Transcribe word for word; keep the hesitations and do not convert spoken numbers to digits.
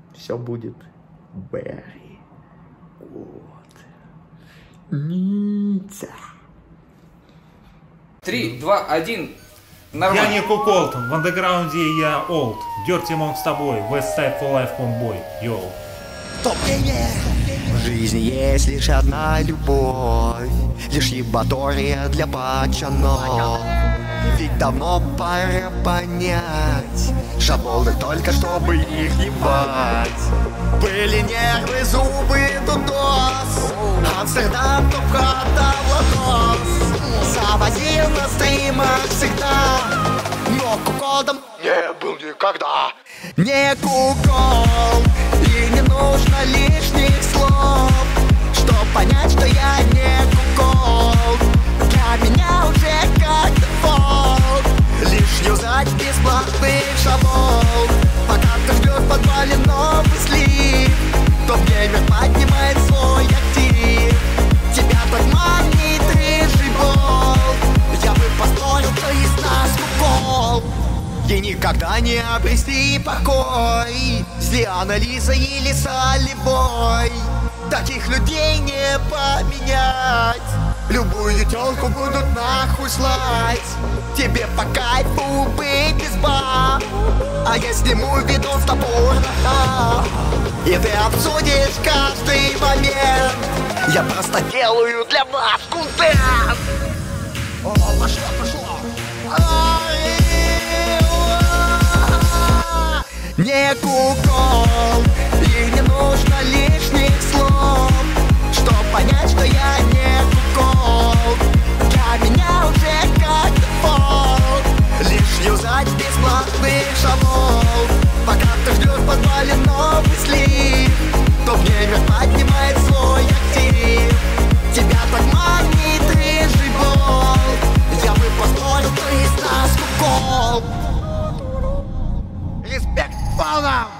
все будет very good. Ницца. Три, два, один. Нормально. Я не Куколтон, в андеграунде я Олд. Dirty Monk с тобой, West Side for Life, Conboy, йоу. В жизни есть лишь одна любовь, лишь ебатория для пацанов. Ведь давно пора понять, шаблоны только чтобы их ебать. Были нервы, зубы, дудос, Амстердам, топ-хата, Владос. Завозил на стримах всегда, но куколдом не был никогда. Не кукол, и не нужно лишних слов, чтоб понять, что я не кукол. Для меня уже как дефолт лишь юзать бесплатных шабов. Пока ты ждешь в подвале новый слив, топ-геймер поднимает свой актив. Тебя так манит рыжий болт, я бы поспорил, кто из нас кукол. И никогда не обрести покой с Лизой или Солевой. Таких людей не поменять, любую тёлку будут нахуй слать. Тебе по кайфу быть без баб, а я сниму видос на порно, и ты обсудишь каждый момент. Я просто делаю для вас контент. О, пошло, пошло. Не кукол, и не нужно лишних слов, чтоб понять, что я не кукол. Для меня уже как дефолт лишь юзать бесплатных шабов. Пока ты ждешь в подвале новый слив, топ-геймер поднимает свой актив. Тебя так манит рыжий болт, я бы поспорил, кто из нас кукол. Респект полном!